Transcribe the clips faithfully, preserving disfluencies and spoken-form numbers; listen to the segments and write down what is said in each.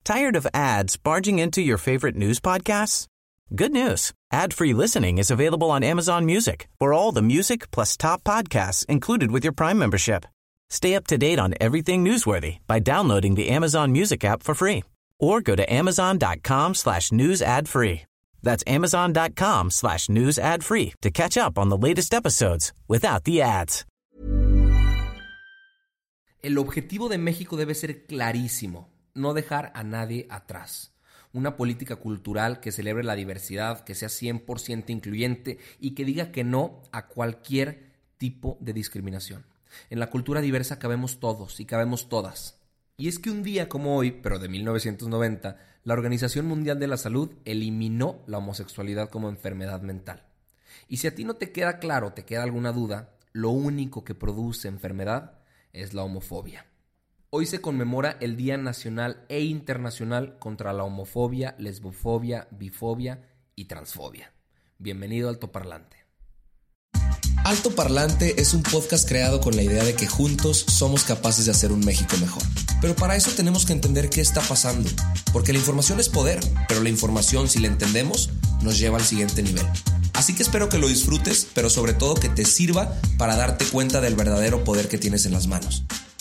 Tired of ads barging into your favorite news podcasts? Good news. Ad-free listening is available on Amazon Music for all the music plus top podcasts included with your Prime membership. Stay up to date on everything newsworthy by downloading the Amazon Music app for free or go to amazon.com slash news ad free. That's amazon.com slash news ad free to catch up on the latest episodes without the ads. El objetivo de México debe ser clarísimo, no dejar a nadie atrás. Una política cultural que celebre la diversidad, que sea cien por ciento incluyente y que diga que no a cualquier tipo de discriminación. En la cultura diversa cabemos todos y cabemos todas. Y es que un día como hoy, pero de mil novecientos noventa, la Organización Mundial de la Salud eliminó la homosexualidad como enfermedad mental. Y si a ti no te queda claro, te queda alguna duda, lo único que produce enfermedad es la homofobia. Hoy se conmemora el Día Nacional e Internacional contra la homofobia, lesbofobia, bifobia y transfobia. Bienvenido a Altoparlante. Altoparlante es un podcast creado con la idea de que juntos somos capaces de hacer un México mejor. Pero para eso tenemos que entender qué está pasando, porque la información es poder, pero la información, si la entendemos, nos lleva al siguiente nivel. Así que espero que lo disfrutes, pero sobre todo que te sirva para darte cuenta del verdadero poder que tienes en las manos.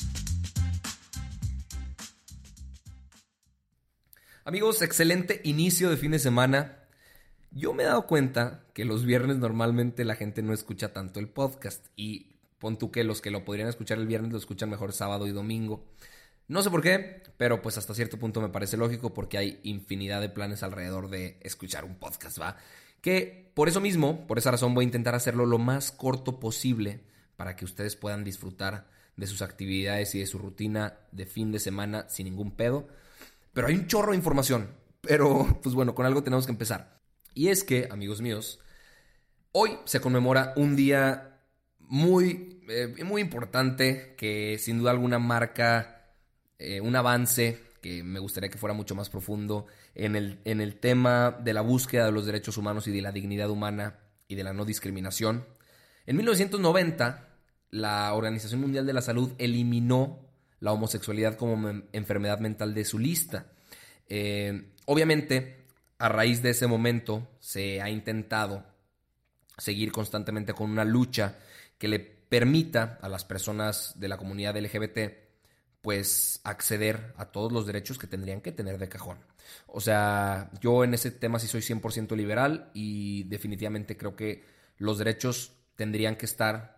Amigos, excelente inicio de fin de semana. Yo me he dado cuenta que los viernes normalmente la gente no escucha tanto el podcast y pon tú que los que lo podrían escuchar el viernes lo escuchan mejor sábado y domingo. No sé por qué, pero pues hasta cierto punto me parece lógico porque hay infinidad de planes alrededor de escuchar un podcast, ¿va? Que por eso mismo, por esa razón voy a intentar hacerlo lo más corto posible para que ustedes puedan disfrutar de sus actividades y de su rutina de fin de semana sin ningún pedo. Pero hay un chorro de información, pero pues bueno, con algo tenemos que empezar. Y es que, amigos míos, hoy se conmemora un día muy, eh, muy importante que sin duda alguna marca eh, un avance que me gustaría que fuera mucho más profundo en el, en el tema de la búsqueda de los derechos humanos y de la dignidad humana y de la no discriminación. En mil novecientos noventa, la Organización Mundial de la Salud eliminó la homosexualidad como me- enfermedad mental de su lista. Eh, obviamente, a raíz de ese momento se ha intentado seguir constantemente con una lucha que le permita a las personas de la comunidad L G B T pues acceder a todos los derechos que tendrían que tener de cajón. O sea, yo en ese tema sí soy cien por ciento liberal y definitivamente creo que los derechos tendrían que estar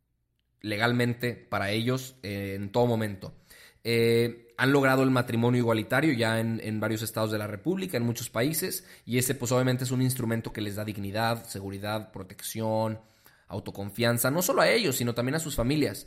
legalmente para ellos eh, en todo momento. Eh, han logrado el matrimonio igualitario ya en, en varios estados de la República, en muchos países, y ese pues obviamente es un instrumento que les da dignidad, seguridad, protección, autoconfianza, no solo a ellos, sino también a sus familias.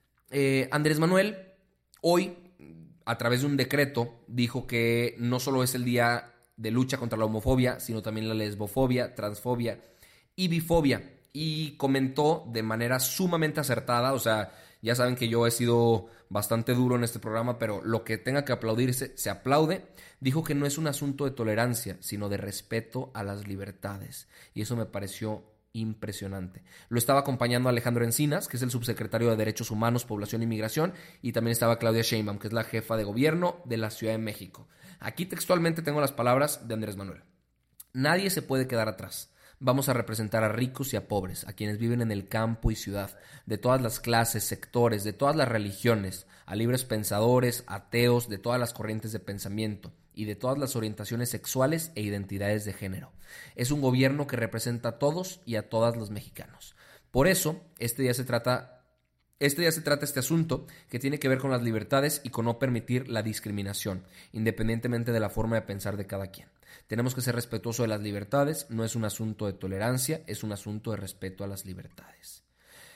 Eh, Andrés Manuel hoy, a través de un decreto, dijo que no solo es el día de lucha contra la homofobia, sino también la lesbofobia, transfobia y bifobia. Y comentó de manera sumamente acertada, o sea, ya saben que yo he sido bastante duro en este programa, pero lo que tenga que aplaudirse, se aplaude. Dijo que no es un asunto de tolerancia, sino de respeto a las libertades. Y eso me pareció impresionante. Lo estaba acompañando Alejandro Encinas, que es el subsecretario de Derechos Humanos, Población y Migración, y también estaba Claudia Sheinbaum, que es la jefa de gobierno de la Ciudad de México. Aquí textualmente tengo las palabras de Andrés Manuel. Nadie se puede quedar atrás. Vamos a representar a ricos y a pobres, a quienes viven en el campo y ciudad, de todas las clases, sectores, de todas las religiones, a libres pensadores, ateos, de todas las corrientes de pensamiento y de todas las orientaciones sexuales e identidades de género. Es un gobierno que representa a todos y a todas los mexicanos. Por eso, este día se trata, este día se trata este asunto que tiene que ver con las libertades y con no permitir la discriminación, independientemente de la forma de pensar de cada quien. Tenemos que ser respetuosos de las libertades, no es un asunto de tolerancia, es un asunto de respeto a las libertades.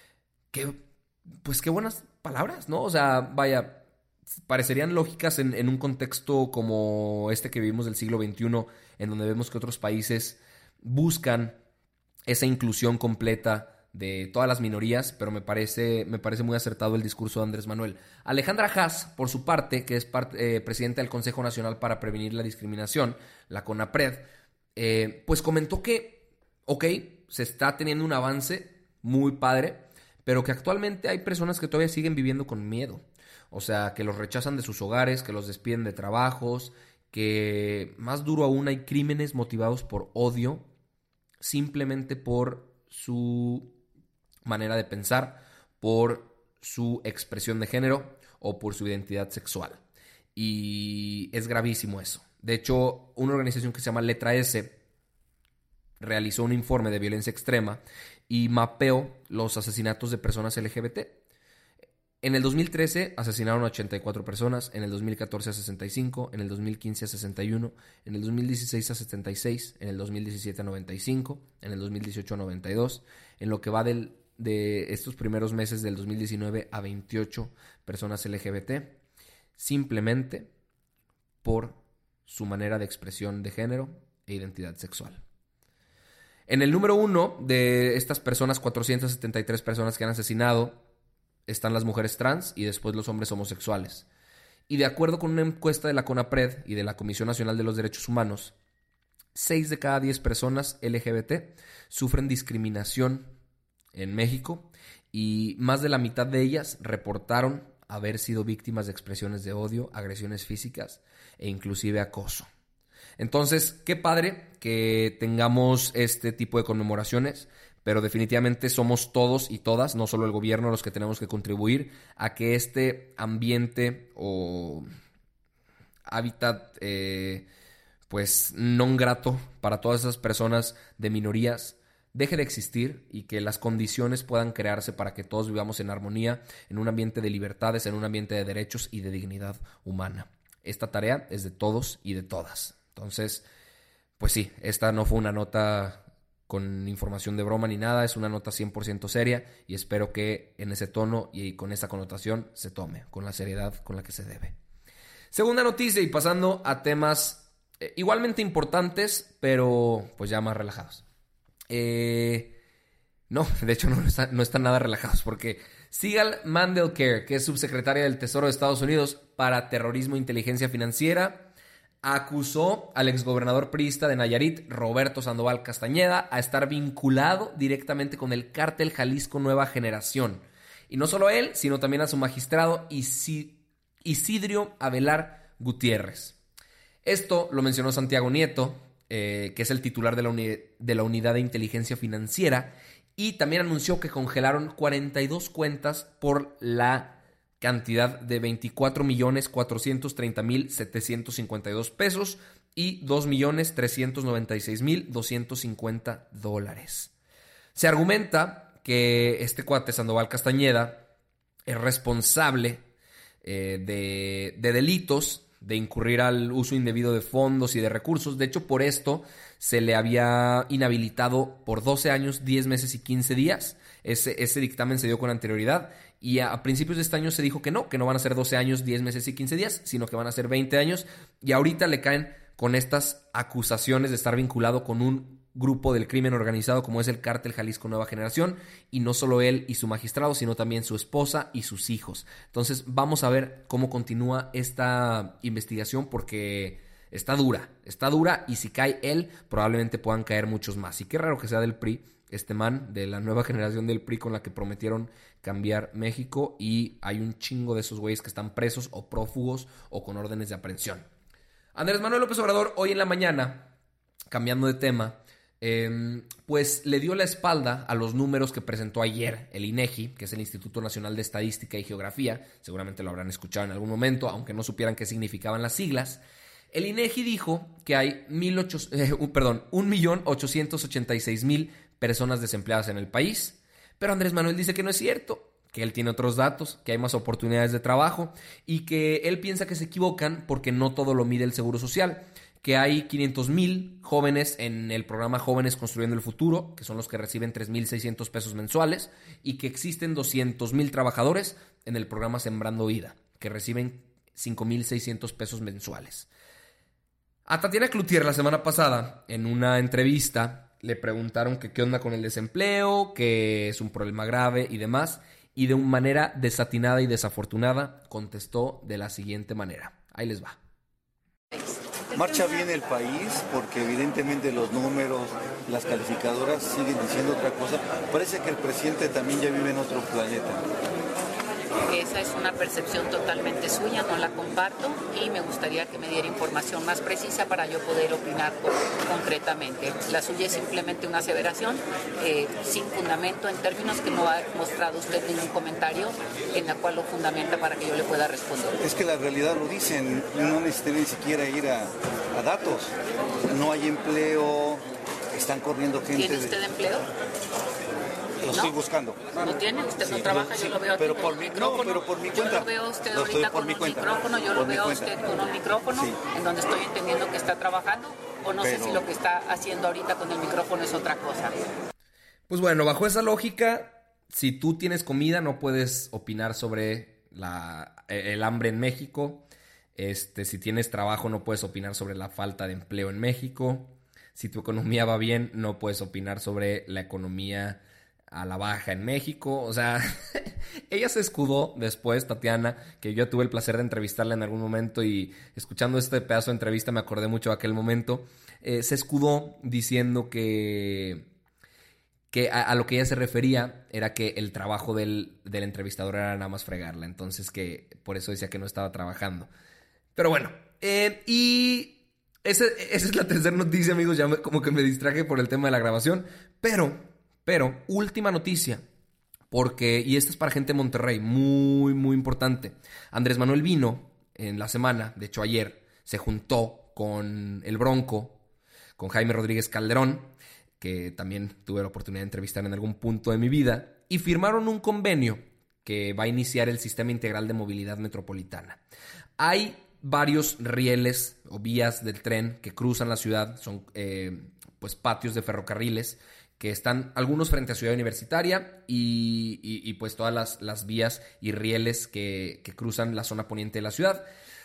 Qué, pues qué buenas palabras, ¿no? O sea, vaya, parecerían lógicas en, en un contexto como este que vivimos del siglo veintiuno, en donde vemos que otros países buscan esa inclusión completa de todas las minorías, pero me parece, me parece muy acertado el discurso de Andrés Manuel. Alejandra Haas, por su parte, que es parte, eh, presidenta del Consejo Nacional para Prevenir la Discriminación, la CONAPRED, eh, pues comentó que, ok, se está teniendo un avance muy padre, pero que actualmente hay personas que todavía siguen viviendo con miedo. O sea, que los rechazan de sus hogares, que los despiden de trabajos, que más duro aún hay crímenes motivados por odio, simplemente por su manera de pensar, por su expresión de género o por su identidad sexual. Y es gravísimo eso. De hecho, una organización que se llama Letra S realizó un informe de violencia extrema y mapeó los asesinatos de personas L G B T. En el dos mil trece asesinaron a ochenta y cuatro personas, en el dos mil catorce a sesenta y cinco, en el dos mil quince a sesenta y uno, en el dos mil dieciséis a setenta y seis, en el dos mil diecisiete a noventa y cinco, en el dos mil dieciocho a noventa y dos, en lo que va del, de estos primeros meses del dos mil diecinueve a veintiocho personas L G B T, simplemente por su manera de expresión de género e identidad sexual. En el número uno de estas personas, cuatrocientas setenta y tres personas que han asesinado, están las mujeres trans y después los hombres homosexuales. Y de acuerdo con una encuesta de la CONAPRED y de la Comisión Nacional de los Derechos Humanos, seis de cada diez personas L G B T sufren discriminación en México y más de la mitad de ellas reportaron haber sido víctimas de expresiones de odio, agresiones físicas e inclusive acoso. Entonces, qué padre que tengamos este tipo de conmemoraciones, pero definitivamente somos todos y todas, no solo el gobierno, los que tenemos que contribuir a que este ambiente o hábitat eh, pues non grato para todas esas personas de minorías deje de existir y que las condiciones puedan crearse para que todos vivamos en armonía, en un ambiente de libertades, en un ambiente de derechos y de dignidad humana. Esta tarea es de todos y de todas. Entonces, pues sí, esta no fue una nota con información de broma ni nada, es una nota cien por ciento seria y espero que en ese tono y con esa connotación se tome con la seriedad con la que se debe. Segunda noticia y pasando a temas eh, igualmente importantes, pero pues ya más relajados. Eh, no, de hecho no, no, está, no están nada relajados porque Sigal Mandelker, que es subsecretaria del Tesoro de Estados Unidos para Terrorismo e Inteligencia Financiera, acusó al exgobernador priista de Nayarit, Roberto Sandoval Castañeda, a estar vinculado directamente con el cártel Jalisco Nueva Generación. Y no solo a él, sino también a su magistrado Isid- Isidrio Avelar Gutiérrez. Esto lo mencionó Santiago Nieto, eh, que es el titular de la, uni- de la Unidad de Inteligencia Financiera, y también anunció que congelaron cuarenta y dos cuentas por la cantidad de veinticuatro millones cuatrocientos treinta mil setecientos cincuenta y dos pesos y dos millones trescientos noventa y seis mil doscientos cincuenta dólares. Se argumenta que este cuate Sandoval Castañeda es responsable eh, de, de delitos de incurrir al uso indebido de fondos y de recursos. De hecho, por esto se le había inhabilitado por doce años, diez meses y quince días. Ese, ese dictamen se dio con anterioridad y a, a principios de este año se dijo que no, que no van a ser doce años, diez meses y quince días, sino que van a ser veinte años. Y ahorita le caen con estas acusaciones de estar vinculado con un grupo del crimen organizado como es el cártel Jalisco Nueva Generación, y no solo él y su magistrado, sino también su esposa y sus hijos. Entonces vamos a ver cómo continúa esta investigación porque está dura, está dura y si cae él probablemente puedan caer muchos más. Y qué raro que sea del P R I, este man de la nueva generación del P R I con la que prometieron cambiar México, y hay un chingo de esos güeyes que están presos o prófugos o con órdenes de aprehensión. Andrés Manuel López Obrador hoy en la mañana, cambiando de tema, Eh, pues le dio la espalda a los números que presentó ayer el INEGI, que es el Instituto Nacional de Estadística y Geografía. Seguramente lo habrán escuchado en algún momento, aunque no supieran qué significaban las siglas. El INEGI dijo que hay mil ocho, eh, perdón, un millón ochocientos ochenta y seis mil personas desempleadas en el país, pero Andrés Manuel dice que no es cierto, que él tiene otros datos, que hay más oportunidades de trabajo y que él piensa que se equivocan porque no todo lo mide el Seguro Social, que hay quinientos mil jóvenes en el programa Jóvenes Construyendo el Futuro, que son los que reciben tres mil seiscientos pesos mensuales, y que existen doscientos mil trabajadores en el programa Sembrando Vida, que reciben cinco mil seiscientos pesos mensuales. A Tatiana Cloutier la semana pasada, en una entrevista, le preguntaron que qué onda con el desempleo, que es un problema grave y demás, y de una manera desatinada y desafortunada contestó de la siguiente manera. Ahí les va. Marcha bien el país porque evidentemente los números, las calificadoras siguen diciendo otra cosa. Parece que el presidente también ya vive en otro planeta. Que esa es una percepción totalmente suya, no la comparto y me gustaría que me diera información más precisa para yo poder opinar con, concretamente. La suya es simplemente una aseveración eh, sin fundamento en términos que no ha mostrado usted ningún comentario en la cual lo fundamenta para que yo le pueda responder. Es que la realidad lo dicen, no necesité ni siquiera ir a, a datos. No hay empleo, están corriendo gente. ¿Tiene usted de... empleo? Lo ¿No? estoy buscando. ¿No tiene? ¿Usted sí, no trabaja? sí, yo lo veo aquí pero con por un mi, micrófono. No, pero por mi cuenta. Yo lo veo a usted lo ahorita por con mi un cuenta. micrófono, yo por lo veo a cuenta. usted con un micrófono, sí. en donde estoy entendiendo que está trabajando, o no pero... sé si lo que está haciendo ahorita con el micrófono es otra cosa. Pues bueno, bajo esa lógica, si tú tienes comida, no puedes opinar sobre la, el hambre en México. Este, si tienes trabajo, no puedes opinar sobre la falta de empleo en México. Si tu economía va bien, no puedes opinar sobre la economía a la baja en México. O sea, ella se escudó después, Tatiana, que yo tuve el placer de entrevistarla en algún momento y escuchando este pedazo de entrevista me acordé mucho de aquel momento. Eh, se escudó diciendo que, que a, a lo que ella se refería era que el trabajo del, del entrevistador era nada más fregarla. Entonces que por eso decía que no estaba trabajando. Pero bueno, eh, y... Esa, esa es la tercera noticia, amigos. Ya me, como que me distraje por el tema de la grabación. Pero, pero, última noticia. Porque, y esta es para gente de Monterrey, muy, muy importante. Andrés Manuel vino en la semana, de hecho ayer, se juntó con el Bronco, con Jaime Rodríguez Calderón, que también tuve la oportunidad de entrevistar en algún punto de mi vida, y firmaron un convenio que va a iniciar el Sistema Integral de Movilidad Metropolitana. Hay varios rieles o vías del tren que cruzan la ciudad, son eh, pues patios de ferrocarriles que están algunos frente a Ciudad Universitaria y, y, y pues todas las, las vías y rieles que, que cruzan la zona poniente de la ciudad,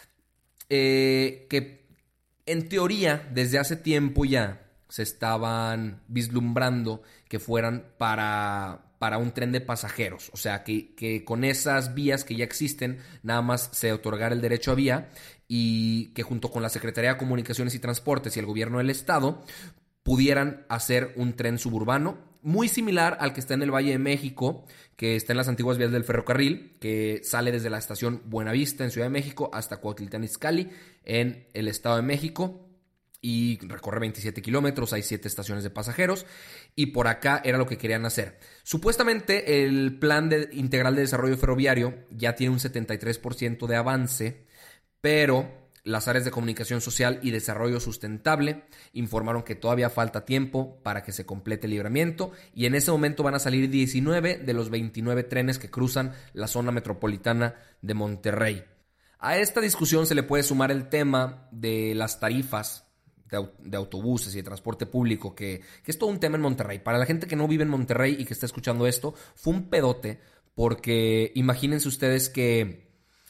eh, que en teoría desde hace tiempo ya se estaban vislumbrando que fueran para... para un tren de pasajeros, o sea, que, que con esas vías que ya existen, nada más se otorgara el derecho a vía y que junto con la Secretaría de Comunicaciones y Transportes y el Gobierno del Estado pudieran hacer un tren suburbano muy similar al que está en el Valle de México, que está en las antiguas vías del ferrocarril, que sale desde la estación Buenavista en Ciudad de México hasta Cuautitlán Izcalli en el Estado de México. Y recorre veintisiete kilómetros, hay siete estaciones de pasajeros y por acá era lo que querían hacer. Supuestamente el Plan de, Integral de Desarrollo Ferroviario ya tiene un setenta y tres por ciento de avance, pero las áreas de comunicación social y desarrollo sustentable informaron que todavía falta tiempo para que se complete el libramiento y en ese momento van a salir diecinueve de los veintinueve trenes que cruzan la zona metropolitana de Monterrey. A esta discusión se le puede sumar el tema de las tarifas de autobuses y de transporte público, que, que es todo un tema en Monterrey. Para la gente que no vive en Monterrey y que está escuchando esto, fue un pedote, porque imagínense ustedes que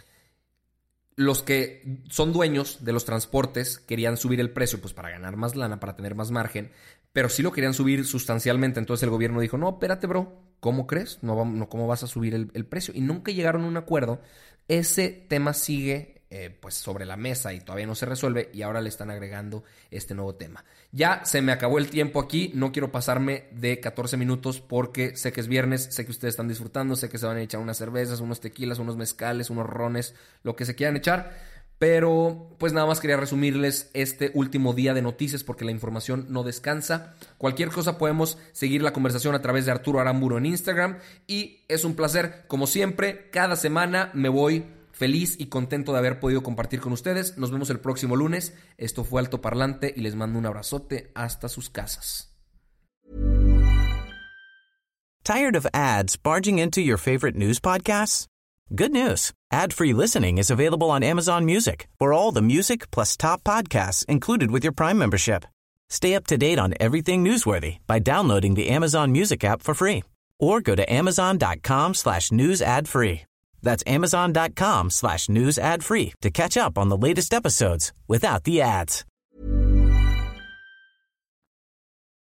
los que son dueños de los transportes querían subir el precio pues para ganar más lana, para tener más margen, pero sí lo querían subir sustancialmente. Entonces el gobierno dijo, no, espérate, bro, ¿cómo crees? No, no, ¿cómo vas a subir el, el precio? Y nunca llegaron a un acuerdo. Ese tema sigue Eh, pues sobre la mesa y todavía no se resuelve y ahora le están agregando este nuevo tema. Ya se me acabó el tiempo aquí, no quiero pasarme de catorce minutos porque sé que es viernes, sé que ustedes están disfrutando, sé que se van a echar unas cervezas, unos tequilas, unos mezcales, unos rones, lo que se quieran echar, pero pues nada más quería resumirles este último día de noticias porque la información no descansa. Cualquier cosa podemos seguir la conversación a través de Arturo Aramburu en Instagram y es un placer, como siempre, cada semana me voy feliz y contento de haber podido compartir con ustedes. Nos vemos el próximo lunes. Esto fue Alto Parlante y les mando un abrazote hasta sus casas. Tired of ads barging into your favorite news podcasts? Good news. Ad-free listening is available on Amazon Music for all the music plus top podcasts included with your Prime membership. Stay up to date on everything newsworthy by downloading the Amazon Music app for free or go to amazon.com slash news ad free. That's amazon.com slash news ad free to catch up on the latest episodes without the ads.